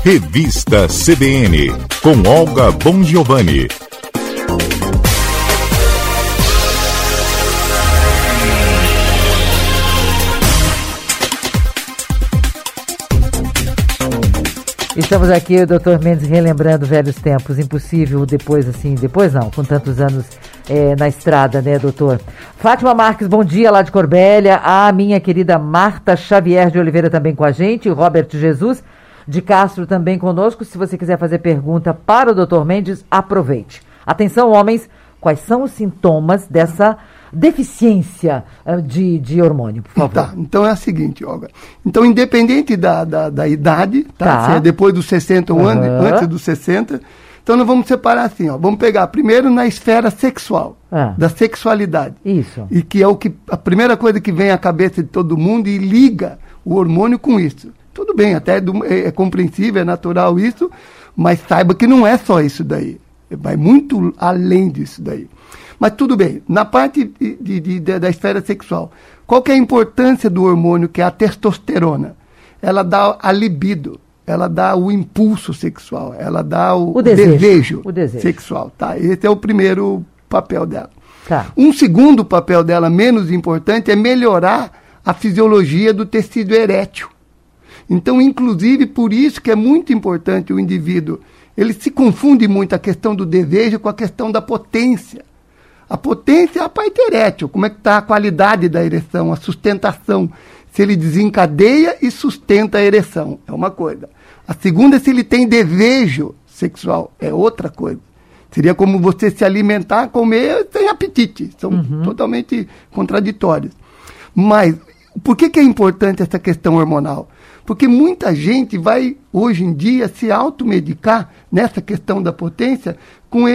Revista CBN, com Olga Bongiovanni. Estamos aqui, o Dr. Mendes, relembrando velhos tempos. Impossível depois não, com tantos anos na estrada, né, doutor? Fátima Marques, bom dia, lá de Corbélia. A minha querida Marta Xavier de Oliveira também com a gente. O Robert Jesus de Castro também conosco. Se você quiser fazer pergunta para o Dr. Mendes, aproveite. Atenção, homens, quais são os sintomas dessa deficiência de hormônio, por favor? Tá, então é o seguinte, Olga. Então, independente da idade, tá? Se é depois dos 60 ou antes dos 60, então nós vamos separar assim, ó. Vamos pegar primeiro na esfera sexual, da sexualidade. Isso. E que é a primeira coisa que vem à cabeça de todo mundo e liga o hormônio com isso. Tudo bem, até é compreensível, é natural isso, mas saiba que não é só isso daí. Vai muito além disso daí. Mas tudo bem, na parte da esfera sexual, qual que é a importância do hormônio, que é a testosterona? Ela dá a libido, ela dá o impulso sexual, ela dá o desejo sexual. Tá? Esse é o primeiro papel dela. Tá. Um segundo papel dela, menos importante, é melhorar a fisiologia do tecido erétil. Então, inclusive, por isso que é muito importante o indivíduo, ele se confunde muito a questão do desejo com a questão da potência. A potência é a parte erétil, como é que está a qualidade da ereção, a sustentação, se ele desencadeia e sustenta a ereção, é uma coisa. A segunda é se ele tem desejo sexual, é outra coisa. Seria como você se alimentar, comer sem apetite, são totalmente contraditórios. Mas por que é importante essa questão hormonal? Porque muita gente vai, hoje em dia, se automedicar nessa questão da potência com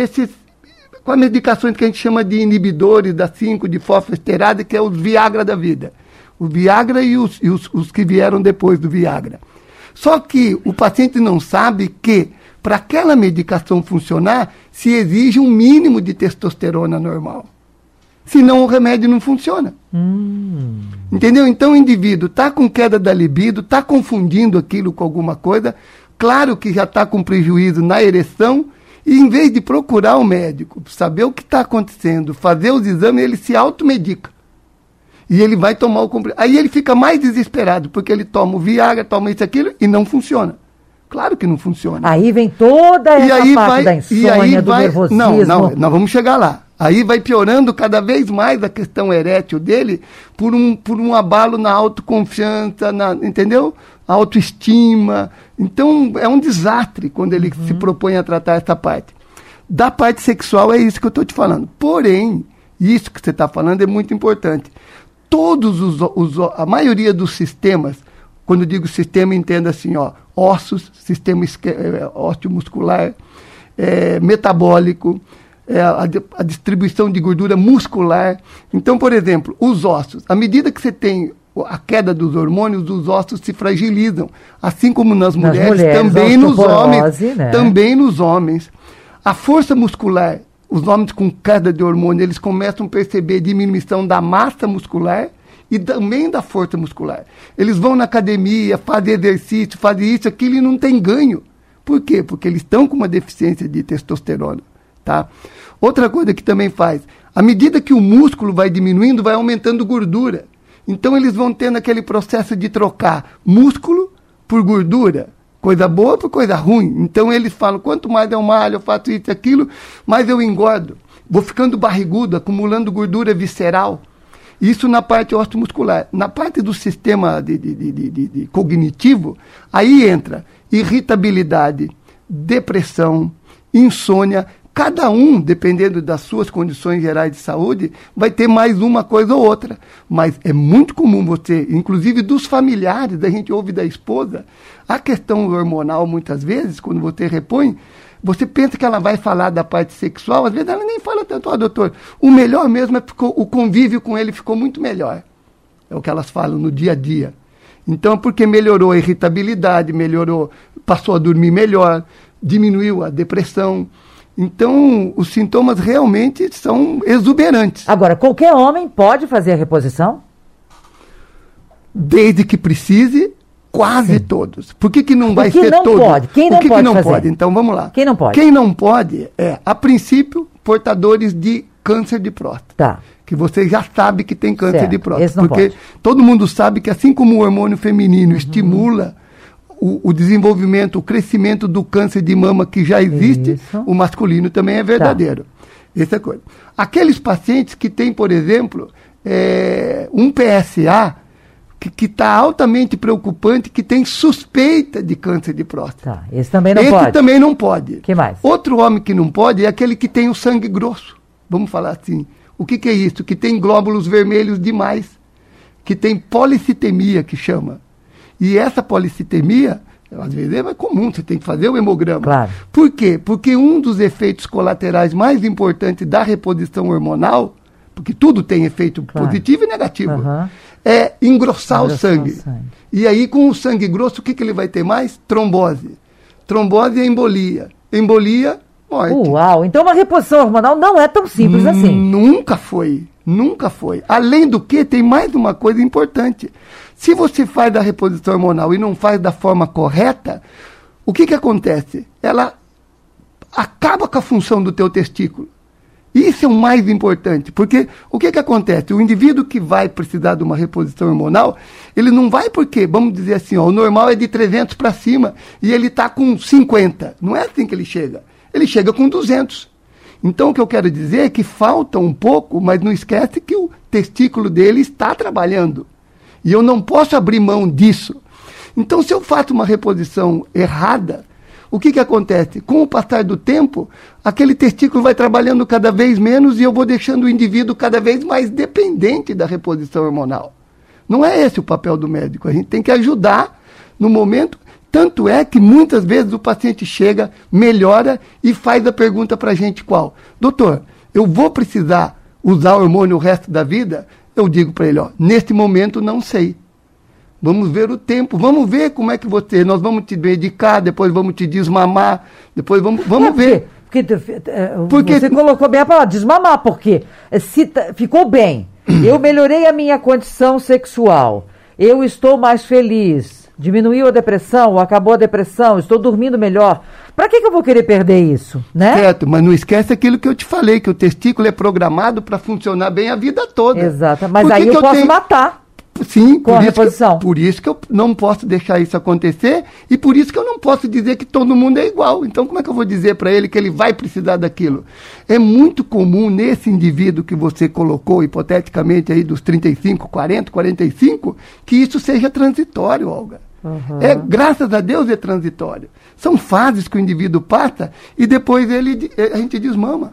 as medicações que a gente chama de inibidores da 5-fosfesterase, que é os Viagra da vida. O Viagra e os que vieram depois do Viagra. Só que o paciente não sabe que, para aquela medicação funcionar, se exige um mínimo de testosterona normal. Senão o remédio não funciona. Entendeu? Então o indivíduo está com queda da libido, está confundindo aquilo com alguma coisa, claro que já está com prejuízo na ereção, e em vez de procurar o médico, saber o que está acontecendo, fazer os exames, ele se automedica. E ele vai tomar o comprimido. Aí ele fica mais desesperado, porque ele toma o Viagra, toma isso, aquilo, e não funciona. Claro que não funciona. Aí vem toda essa parte da insônia, do nervosismo. Não, nós vamos chegar lá. Aí vai piorando cada vez mais a questão erétil dele por um abalo na autoconfiança, entendeu? A autoestima. Então, é um desastre quando ele se propõe a tratar essa parte. Da parte sexual é isso que eu estou te falando. Porém, isso que você está falando é muito importante. A maioria dos sistemas, quando eu digo sistema, entenda assim, ó, ossos, sistema osteomuscular, metabólico, a distribuição de gordura muscular. Então, por exemplo, os ossos. À medida que você tem a queda dos hormônios, os ossos se fragilizam. Assim como nas mulheres também nos homens. Né? Também nos homens. A força muscular, os homens com queda de hormônio, eles começam a perceber diminuição da massa muscular e também da força muscular. Eles vão na academia, fazem exercício, fazem isso, aquilo e não tem ganho. Por quê? Porque eles estão com uma deficiência de testosterona. Tá? Outra coisa que também faz, à medida que o músculo vai diminuindo, vai aumentando gordura. Então eles vão tendo aquele processo de trocar músculo por gordura, coisa boa por coisa ruim. Então eles falam, quanto mais eu malho, eu faço isso e aquilo, mais eu engordo. Vou ficando barrigudo, acumulando gordura visceral. Isso na parte osteomuscular. Na parte do sistema de cognitivo, aí entra irritabilidade, depressão, insônia. Cada um, dependendo das suas condições gerais de saúde, vai ter mais uma coisa ou outra. Mas é muito comum você, inclusive dos familiares, a gente ouve da esposa, a questão hormonal, muitas vezes, quando você repõe, você pensa que ela vai falar da parte sexual, às vezes ela nem fala tanto, doutor, o melhor mesmo é porque o convívio com ele ficou muito melhor. É o que elas falam no dia a dia. Então, porque melhorou a irritabilidade, passou a dormir melhor, diminuiu a depressão. Então, os sintomas realmente são exuberantes. Agora, qualquer homem pode fazer a reposição? Desde que precise, Quase todos. Por que não vai ser não todos? Pode? Quem não Por que pode que não fazer? pode? Então vamos lá. Quem não pode? Quem não pode a princípio, portadores de câncer de próstata. Tá. Que você já sabe que tem câncer Certo. de próstata. Esse não Porque pode. todo mundo sabe que assim como o hormônio feminino estimula o desenvolvimento, o crescimento do câncer de mama que já existe, Isso. o masculino também é verdadeiro. Essa é a coisa. Aqueles pacientes que têm, por exemplo, um PSA que está altamente preocupante, que tem suspeita de câncer de próstata. Tá. Esse também não Esse pode. também não pode. Que mais? Outro homem que não pode é aquele que tem o sangue grosso. Vamos falar assim. O que é isso? Que tem glóbulos vermelhos demais. Que tem policitemia, que chama. E essa policitemia, às vezes é comum, você tem que fazer o hemograma. Claro. Por quê? Porque um dos efeitos colaterais mais importantes da reposição hormonal, porque tudo tem efeito positivo e negativo, é engrossar o sangue. E aí, com o sangue grosso, o que ele vai ter mais? Trombose. Trombose é embolia. Embolia, morte. Uau, então uma reposição hormonal não é tão simples assim. Nunca foi. Nunca foi. Além do que, tem mais uma coisa importante. Se você faz a reposição hormonal e não faz da forma correta, o que acontece? Ela acaba com a função do teu testículo. Isso é o mais importante, porque o que acontece? O indivíduo que vai precisar de uma reposição hormonal, ele não vai porque, vamos dizer assim, o normal é de 300 para cima e ele está com 50. Não é assim que ele chega. Ele chega com 200. Então, o que eu quero dizer é que falta um pouco, mas não esquece que o testículo dele está trabalhando. E eu não posso abrir mão disso. Então, se eu faço uma reposição errada, o que acontece? Com o passar do tempo, aquele testículo vai trabalhando cada vez menos e eu vou deixando o indivíduo cada vez mais dependente da reposição hormonal. Não é esse o papel do médico. A gente tem que ajudar no momento. Tanto é que muitas vezes o paciente chega, melhora e faz a pergunta para a gente qual? Doutor, eu vou precisar usar hormônio o resto da vida? Eu digo para ele, neste momento não sei. Vamos ver o tempo, vamos ver como é que nós vamos te medicar, depois vamos te desmamar, depois vamos ver. Porque você colocou bem a palavra, desmamar, porque se ficou bem, eu melhorei a minha condição sexual, eu estou mais feliz, diminuiu a depressão, acabou a depressão, estou dormindo melhor. Para que eu vou querer perder isso, né? Certo, mas não esquece aquilo que eu te falei, que o testículo é programado para funcionar bem a vida toda. Exato, mas aí eu posso matar. Sim, com a reposição. Por isso que eu não posso deixar isso acontecer e por isso que eu não posso dizer que todo mundo é igual. Então, como é que eu vou dizer para ele que ele vai precisar daquilo? É muito comum nesse indivíduo que você colocou, hipoteticamente, aí dos 35, 40, 45, que isso seja transitório, Olga. Graças a Deus é transitório. São fases que o indivíduo passa e depois a gente desmama.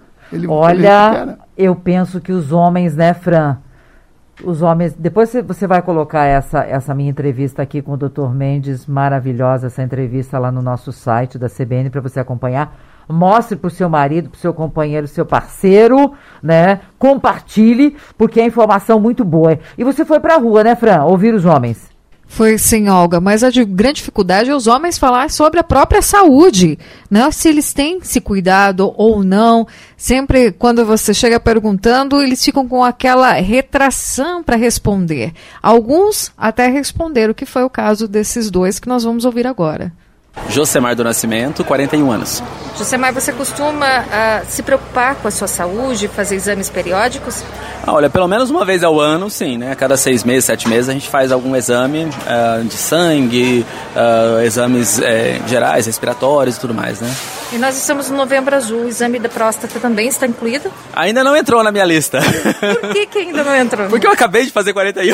Olha, eu penso que os homens, né, Fran? Os homens, depois você vai colocar essa minha entrevista aqui com o Dr. Mendes, maravilhosa essa entrevista lá no nosso site da CBN para você acompanhar. Mostre para o seu marido, para o seu companheiro, seu parceiro, né? Compartilhe, porque é informação muito boa. E você foi para a rua, né, Fran? Ouvir os homens. Foi sim, Olga, mas a grande dificuldade é os homens falar sobre a própria saúde, né? Se eles têm se cuidado ou não. Sempre quando você chega perguntando, eles ficam com aquela retração para responder. Alguns até responderam, que foi o caso desses dois que nós vamos ouvir agora. Josemar do Nascimento, 41 anos. Josemar, você costuma se preocupar com a sua saúde, fazer exames periódicos? Olha, pelo menos uma vez ao ano, sim, né? A cada 6 meses, 7 meses, a gente faz algum exame de sangue, exames gerais, respiratórios e tudo mais, né? E nós estamos no Novembro Azul, o exame da próstata também está incluído? Ainda não entrou na minha lista. Por que ainda não entrou? Porque eu acabei de fazer 41.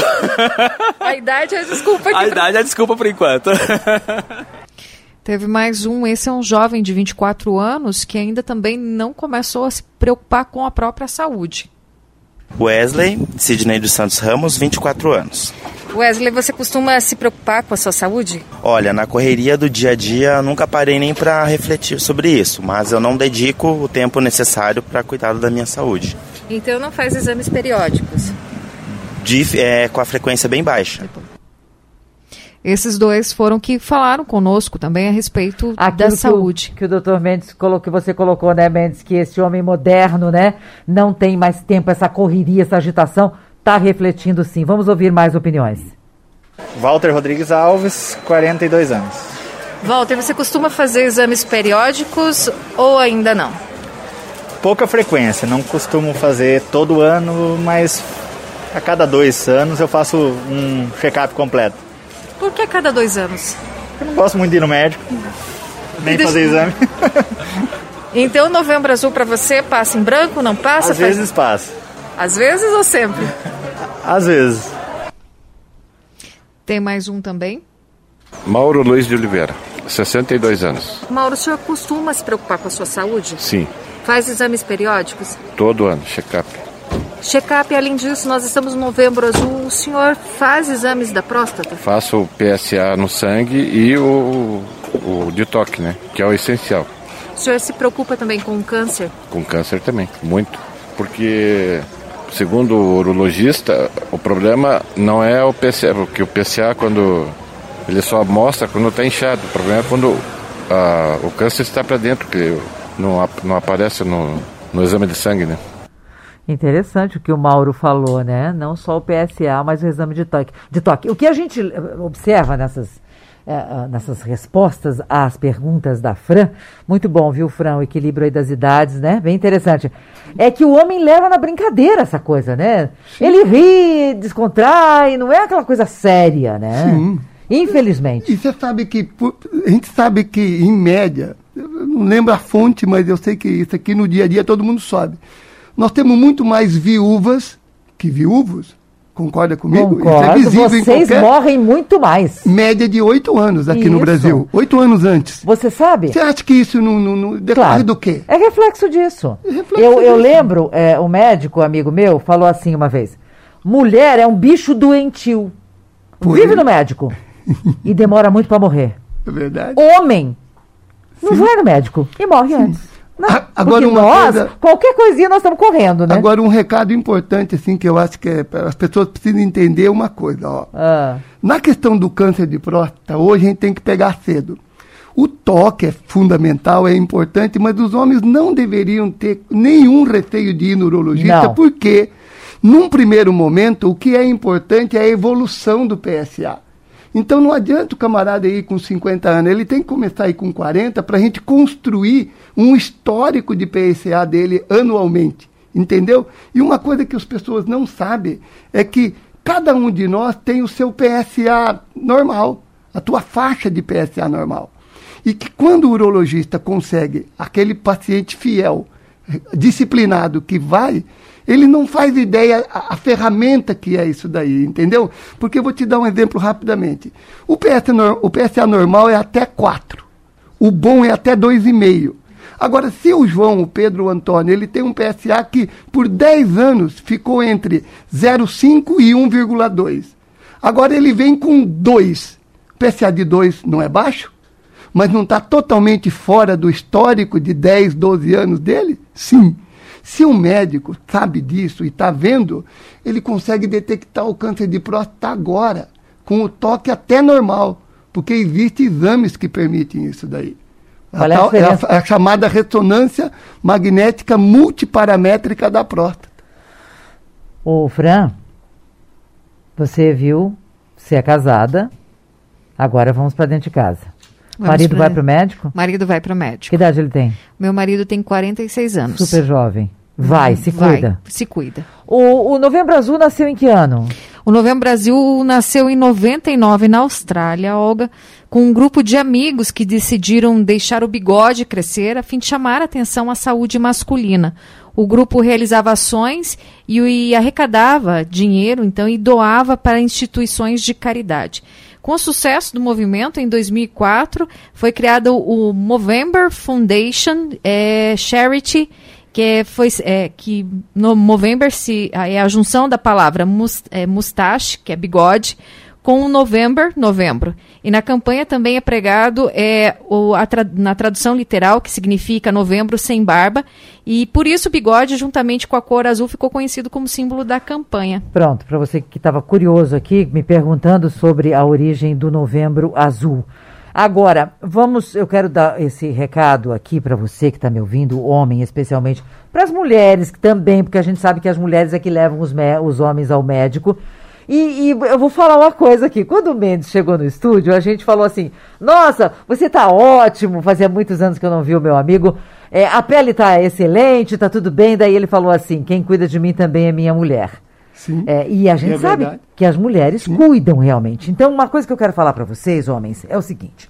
A idade é a desculpa aqui. A idade é a desculpa por enquanto. Teve mais um, esse é um jovem de 24 anos que ainda também não começou a se preocupar com a própria saúde. Wesley Sidney dos Santos Ramos, 24 anos. Wesley, você costuma se preocupar com a sua saúde? Olha, na correria do dia a dia nunca parei nem para refletir sobre isso, mas eu não dedico o tempo necessário para cuidar da minha saúde. Então não faz exames periódicos? Com a frequência bem baixa. Esses dois foram que falaram conosco também a respeito da saúde. Que o doutor Mendes que você colocou, né, Mendes, que esse homem moderno, né, não tem mais tempo, essa correria, essa agitação, está refletindo sim. Vamos ouvir mais opiniões. Walter Rodrigues Alves, 42 anos. Walter, você costuma fazer exames periódicos ou ainda não? Pouca frequência, não costumo fazer todo ano, mas a cada 2 anos eu faço um check-up completo. Por que a cada 2 anos? Eu não gosto muito de ir no médico, nem fazer exame. Então, Novembro Azul para você passa em branco, não passa? Às vezes passa. Às vezes ou sempre? Às vezes. Tem mais um também? Mauro Luiz de Oliveira, 62 anos. Mauro, o senhor costuma se preocupar com a sua saúde? Sim. Faz exames periódicos? Todo ano, check-up. Check-up, além disso, nós estamos no Novembro Azul. O senhor faz exames da próstata? Faço o PSA no sangue e o detox, né? Que é o essencial. O senhor se preocupa também com o câncer? Com câncer também, muito. Porque, segundo o urologista, o problema não é o PSA, porque o PSA, quando ele só mostra quando está inchado. O problema é quando o câncer está para dentro, que não aparece no exame de sangue, né? Interessante o que o Mauro falou, né? Não só o PSA, mas o exame de toque. O que a gente observa nessas respostas às perguntas da Fran, muito bom, viu, Fran? O equilíbrio aí das idades, né? Bem interessante. É que o homem leva na brincadeira essa coisa, né? Sim. Ele ri, descontrai, não é aquela coisa séria, né? Sim. Infelizmente. E você sabe que, a gente sabe que, em média, eu não lembro a fonte, mas eu sei que isso aqui no dia a dia todo mundo sabe. Nós temos muito mais viúvas que viúvos. Concorda comigo? Concordo. Isso é visível. Vocês morrem muito mais. Média de 8 anos aqui no Brasil. 8 anos antes. Você sabe? Você acha que isso não decorre do quê? É reflexo disso. Eu lembro, um médico, amigo meu, falou assim uma vez: mulher é um bicho doentio. Vive no médico. E demora muito para morrer. É verdade. Homem não vai no médico e morre antes. Não, agora qualquer coisinha nós estamos correndo, né? Agora um recado importante, assim, que eu acho que as pessoas precisam entender uma coisa, ó. Na questão do câncer de próstata, hoje a gente tem que pegar cedo. O toque é fundamental, é importante, mas os homens não deveriam ter nenhum receio de ir no urologista, porque, num primeiro momento, o que é importante é a evolução do PSA. Então não adianta o camarada ir com 50 anos, ele tem que começar a ir com 40 para a gente construir um histórico de PSA dele anualmente, entendeu? E uma coisa que as pessoas não sabem é que cada um de nós tem o seu PSA normal, a tua faixa de PSA normal. E que quando o urologista consegue aquele paciente fiel, disciplinado que vai, ele não faz ideia a ferramenta que é isso daí, entendeu? Porque eu vou te dar um exemplo rapidamente. O PSA normal é até 4. O bom é até 2,5. Agora, se o João, o Pedro, o Antônio, ele tem um PSA que por 10 anos ficou entre 0,5 e 1,2. Agora ele vem com 2. O PSA de 2 não é baixo? Mas não está totalmente fora do histórico de 10, 12 anos dele? Sim. Se um médico sabe disso e está vendo, ele consegue detectar o câncer de próstata agora, com o toque até normal, porque existem exames que permitem isso daí. É a chamada ressonância magnética multiparamétrica da próstata. Ô, Fran, você viu, você é casada, agora vamos para dentro de casa. Marido vai para o médico? Marido vai para o médico. Que idade ele tem? Meu marido tem 46 anos. Super jovem. Se cuida. Se cuida. O Novembro Azul nasceu em que ano? O Novembro Azul nasceu em 99 na Austrália, Olga, com um grupo de amigos que decidiram deixar o bigode crescer a fim de chamar a atenção à saúde masculina. O grupo realizava ações e arrecadava dinheiro, então, e doava para instituições de caridade. Com o sucesso do movimento, em 2004, foi criado o Movember Foundation Charity, que no Movember é a junção da palavra mustache, que é bigode, com o novembro. E na campanha também é pregado na tradução literal, que significa novembro sem barba, e por isso o bigode, juntamente com a cor azul, ficou conhecido como símbolo da campanha. Pronto, para você que estava curioso aqui, me perguntando sobre a origem do Novembro Azul. Agora, eu quero dar esse recado aqui para você que está me ouvindo, homem especialmente, para as mulheres também, porque a gente sabe que as mulheres é que levam os homens ao médico, E eu vou falar uma coisa aqui. Quando o Mendes chegou no estúdio, a gente falou assim, nossa, você tá ótimo, fazia muitos anos que eu não vi o meu amigo, a pele tá excelente, tá tudo bem. Daí ele falou assim, quem cuida de mim também é minha mulher. Sim. E a gente sabe verdade. Que as mulheres cuidam realmente. Então, uma coisa que eu quero falar para vocês, homens, é o seguinte.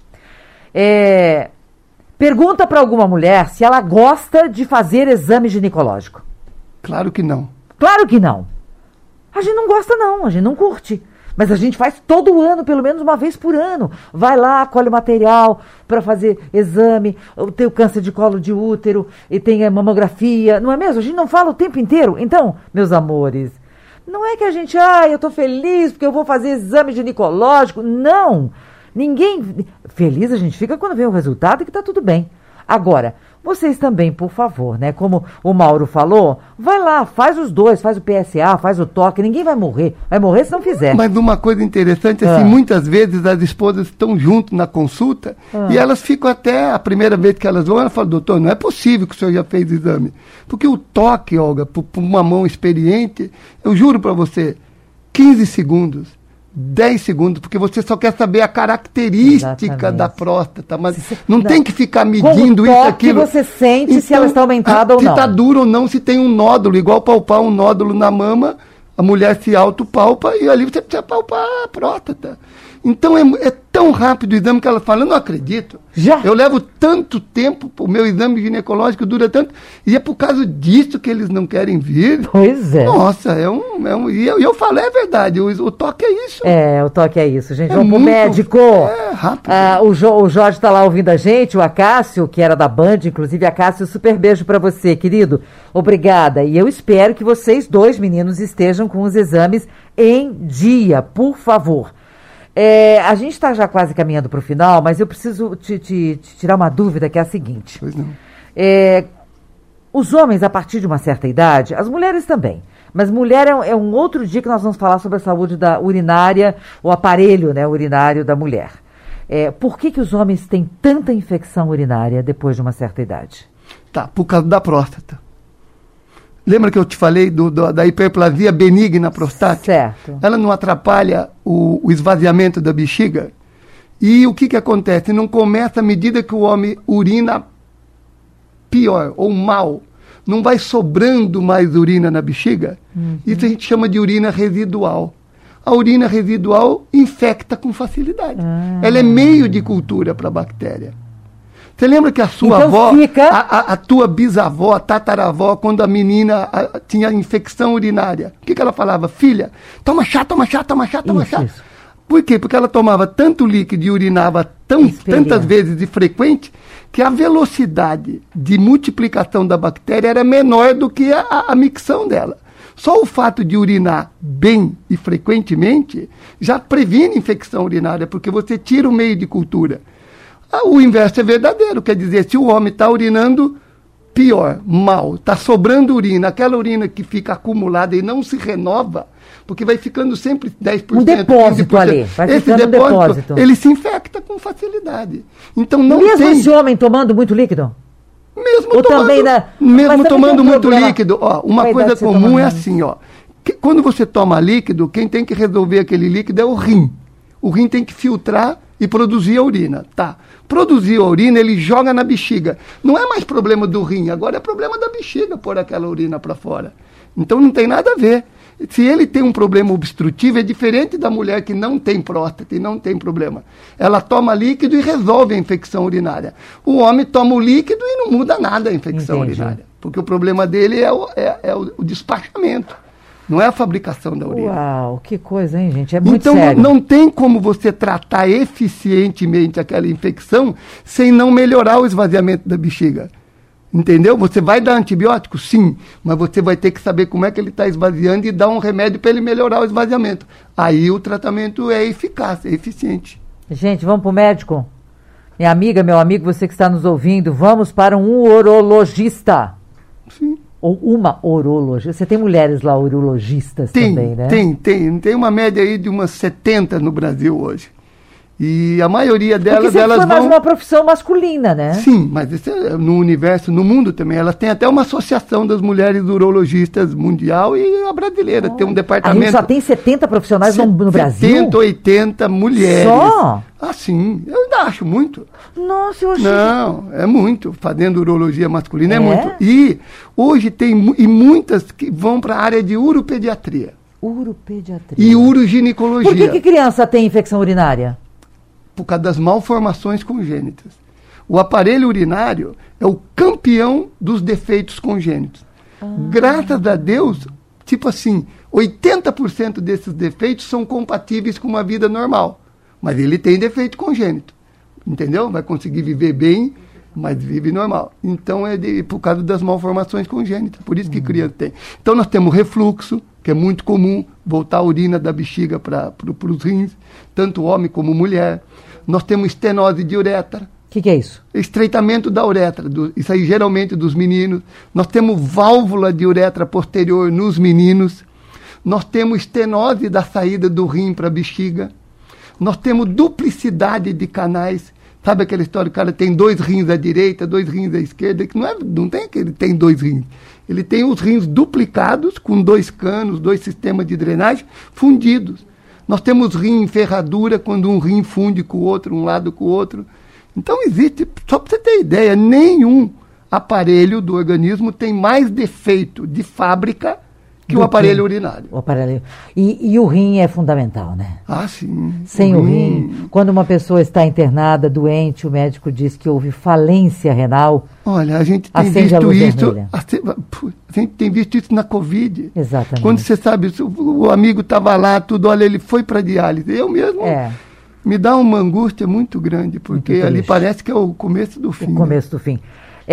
Pergunta para alguma mulher se ela gosta de fazer exame ginecológico. Claro que não. Claro que não. A gente não gosta não, a gente não curte. Mas a gente faz todo ano, pelo menos uma vez por ano. Vai lá, colhe o material para fazer exame, tem o câncer de colo de útero, e tem a mamografia, não é mesmo? A gente não fala o tempo inteiro. Então, meus amores, não é que a gente, eu tô feliz porque eu vou fazer exame ginecológico. Não! Ninguém... Feliz a gente fica quando vem o resultado e que tá tudo bem. Agora, vocês também, por favor, né? Como o Mauro falou, vai lá, faz os dois, faz o PSA, faz o toque, ninguém vai morrer se não fizer. Mas uma coisa interessante, assim, muitas vezes as esposas estão junto na consulta e elas ficam até, a primeira vez que elas vão, ela fala, doutor, não é possível que o senhor já fez o exame. Porque o toque, Olga, por uma mão experiente, eu juro para você, 15 segundos, 10 segundos, porque você só quer saber a característica da próstata, mas não tem que ficar medindo isso, aquilo. Que você sente então, se ela está aumentada ou não. Se está duro ou não, se tem um nódulo, igual palpar um nódulo na mama, a mulher se autopalpa e ali você precisa palpar a próstata. Então é tão rápido o exame que ela fala, eu não acredito. Eu levo tanto tempo, o meu exame ginecológico dura tanto, e é por causa disso que eles não querem vir. Pois é. Nossa, e eu falo, é verdade, o toque é isso. O toque é isso, gente. Vamos pro médico. Rápido. O Jorge tá lá ouvindo a gente, o Acácio, que era da Band, inclusive, Acácio, super beijo pra você, querido. Obrigada. E eu espero que vocês dois, meninos, estejam com os exames em dia, por favor. A gente está já quase caminhando para o final, mas eu preciso te tirar uma dúvida, que é a seguinte. Pois não. Os homens, a partir de uma certa idade, as mulheres também, mas mulher é um outro dia que nós vamos falar sobre a saúde da urinária, o aparelho, né, urinário da mulher. Por que os homens têm tanta infecção urinária depois de uma certa idade? Por causa da próstata. Lembra que eu te falei da hiperplasia benigna prostática? Certo. Ela não atrapalha o esvaziamento da bexiga? E o que acontece? Não começa à medida que o homem urina pior ou mal. Não vai sobrando mais urina na bexiga? Isso a gente chama de urina residual. A urina residual infecta com facilidade. Ela é meio de cultura para a bactéria. Você lembra que a sua avó, a tua bisavó, a tataravó, quando a menina tinha infecção urinária, o que ela falava? Filha, toma chá, toma chá, toma chá, toma chá. Isso. Por quê? Porque ela tomava tanto líquido e urinava tantas vezes e frequente, que a velocidade de multiplicação da bactéria era menor do que a micção dela. Só o fato de urinar bem e frequentemente já previne infecção urinária, porque você tira o meio de cultura. O inverso é verdadeiro, quer dizer, se o homem está urinando pior, mal, está sobrando urina, aquela urina que fica acumulada e não se renova, porque vai ficando sempre 10%. Um depósito 15%. ali, vai esse ficando depósito. Ele se infecta com facilidade. Então não mesmo tem... esse homem tomando muito líquido? Mesmo tomando muito líquido, uma coisa comum é assim, quando você toma líquido, quem tem que resolver aquele líquido é o rim. O rim tem que filtrar e produzir a urina, Produzir a urina, ele joga na bexiga. Não é mais problema do rim, agora é problema da bexiga pôr aquela urina para fora. Então não tem nada a ver. Se ele tem um problema obstrutivo, é diferente da mulher que não tem próstata e não tem problema. Ela toma líquido e resolve a infecção urinária. O homem toma o líquido e não muda nada a infecção urinária. Porque o problema dele é o despachamento. Não é a fabricação da urina. Uau, que coisa, hein, gente? É muito sério. Então, não tem como você tratar eficientemente aquela infecção sem não melhorar o esvaziamento da bexiga. Entendeu? Você vai dar antibiótico? Sim, mas você vai ter que saber como é que ele está esvaziando e dar um remédio para ele melhorar o esvaziamento. Aí o tratamento é eficaz, é eficiente. Gente, vamos para o médico? Minha amiga, meu amigo, você que está nos ouvindo, vamos para um urologista. Sim. Ou uma urologista. Você tem mulheres lá urologistas também, né? Tem uma média aí de umas 70 no Brasil hoje. E a maioria delas, elas foi mais vão... uma profissão masculina, né? Sim, mas isso é no universo, no mundo também. Elas têm até uma associação das mulheres urologistas mundial e a brasileira. Tem um departamento... A gente só tem 70 profissionais no Brasil? 70, 80 mulheres. Só? Ah, sim. Eu ainda acho muito. Nossa, eu achei... Não, é muito. Fazendo urologia masculina é muito. É? E hoje tem muitas que vão para a área de uropediatria. Uropediatria. E uroginecologia. Por que criança tem infecção urinária? Por causa das malformações congênitas. O aparelho urinário é o campeão dos defeitos congênitos. Graças a Deus, tipo assim, 80% desses defeitos são compatíveis com uma vida normal. Mas ele tem defeito congênito. Entendeu? Vai conseguir viver bem, mas vive normal. Então é por causa das malformações congênitas. Por isso que criança tem. Então nós temos refluxo, que é muito comum, voltar a urina da bexiga para os rins, tanto homem como mulher. Nós temos estenose de uretra. O que é isso? Estreitamento da uretra, isso aí geralmente dos meninos. Nós temos válvula de uretra posterior nos meninos. Nós temos estenose da saída do rim para a bexiga. Nós temos duplicidade de canais. Sabe aquela história, o cara tem 2 rins à direita, 2 rins à esquerda, que não tem que ele tem 2 rins. Ele tem os rins duplicados, com 2 canos, 2 sistemas de drenagem fundidos. Nós temos rim em ferradura, quando um rim funde com o outro, um lado com o outro. Então existe, só para você ter ideia, nenhum aparelho do organismo tem mais defeito de fábrica que o aparelho urinário. O aparelho. E o rim é fundamental, né? Ah, sim. Sem o rim, quando uma pessoa está internada, doente, o médico diz que houve falência renal. Olha, a gente tem visto isso. A gente tem visto isso na Covid. Exatamente. Quando você sabe, o amigo estava lá, tudo, olha, ele foi para diálise. Eu mesmo. Me dá uma angústia muito grande, porque ali parece que é o começo do fim. O começo do fim.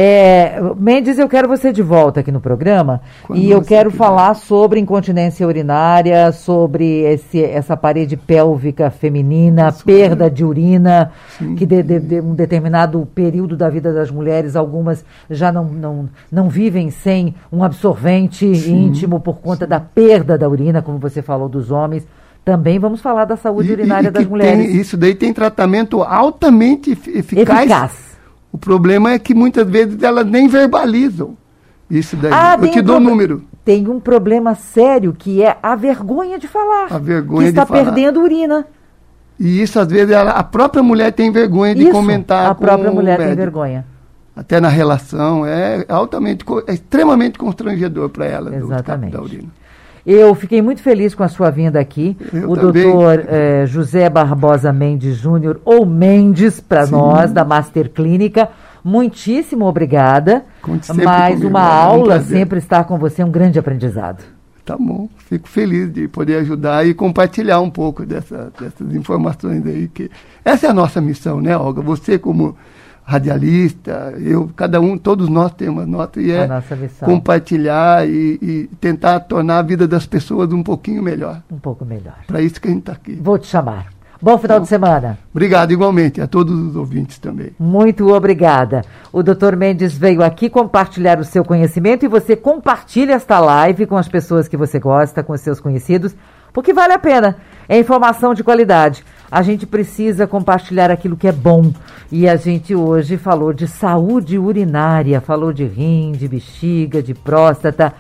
Mendes, eu quero você de volta aqui no programa e eu quero falar sobre incontinência urinária, sobre essa parede pélvica feminina, perda de urina, que de um determinado período da vida das mulheres, algumas já não vivem sem um absorvente íntimo por conta da perda da urina, como você falou dos homens. Também vamos falar da saúde urinária das mulheres. Isso daí tem tratamento altamente eficaz. O problema é que muitas vezes elas nem verbalizam isso daí. Eu te dou o número. Tem um problema sério que é a vergonha de falar. A vergonha de falar. Que está perdendo urina. E isso, às vezes, a própria mulher tem vergonha de comentar com o médico. A própria mulher tem vergonha. Até na relação, é extremamente constrangedor para ela. Exatamente. Da urina. Eu fiquei muito feliz com a sua vinda aqui. O doutor José Barbosa Mendes Júnior, ou Mendes para nós, da Master Clínica. Muitíssimo obrigada. Mais uma aula, sempre estar com você, um grande aprendizado. Tá bom, fico feliz de poder ajudar e compartilhar um pouco dessas informações aí. Essa é a nossa missão, né, Olga? Você como radialista, todos nós temos a nota, e compartilhar e tentar tornar a vida das pessoas um pouquinho melhor. Um pouco melhor. Para isso que a gente está aqui. Vou te chamar. Bom final de semana. Obrigado, igualmente, a todos os ouvintes também. Muito obrigada. O Dr. Mendes veio aqui compartilhar o seu conhecimento e você compartilha esta live com as pessoas que você gosta, com os seus conhecidos, porque vale a pena. É informação de qualidade. A gente precisa compartilhar aquilo que é bom. E a gente hoje falou de saúde urinária, falou de rim, de bexiga, de próstata,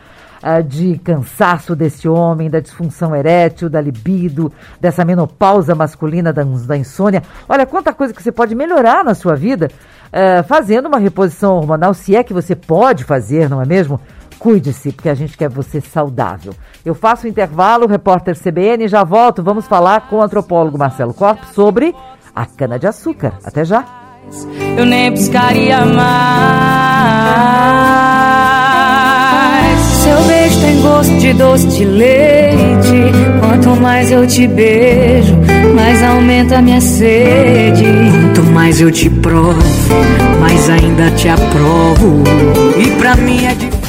de cansaço desse homem, da disfunção erétil, da libido, dessa menopausa masculina, da insônia. Olha, quanta coisa que você pode melhorar na sua vida fazendo uma reposição hormonal, se é que você pode fazer, não é mesmo? Cuide-se, porque a gente quer você saudável. Eu faço o intervalo, repórter CBN, já volto. Vamos falar com o antropólogo Marcelo Corp sobre a cana-de-açúcar. Até já. Eu nem piscaria mais. Seu beijo tem gosto de doce de leite. Quanto mais eu te beijo, mais aumenta a minha sede. Quanto mais eu te provo, mais ainda te aprovo. E pra mim é difícil.